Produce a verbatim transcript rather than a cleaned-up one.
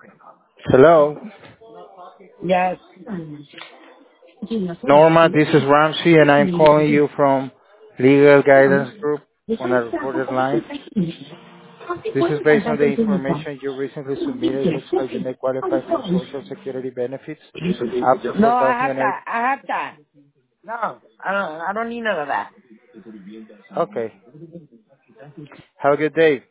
Hello. Yes. Norma, this is Ramsey, and I'm calling you from Legal Guidance Group on a recorded line. This is based on the information you recently submitted. It looks like you may qualify for Social Security benefits up to No, I have four thousand eight. that. I have that. No, I don't. I don't need none of that. Okay. Have a good day.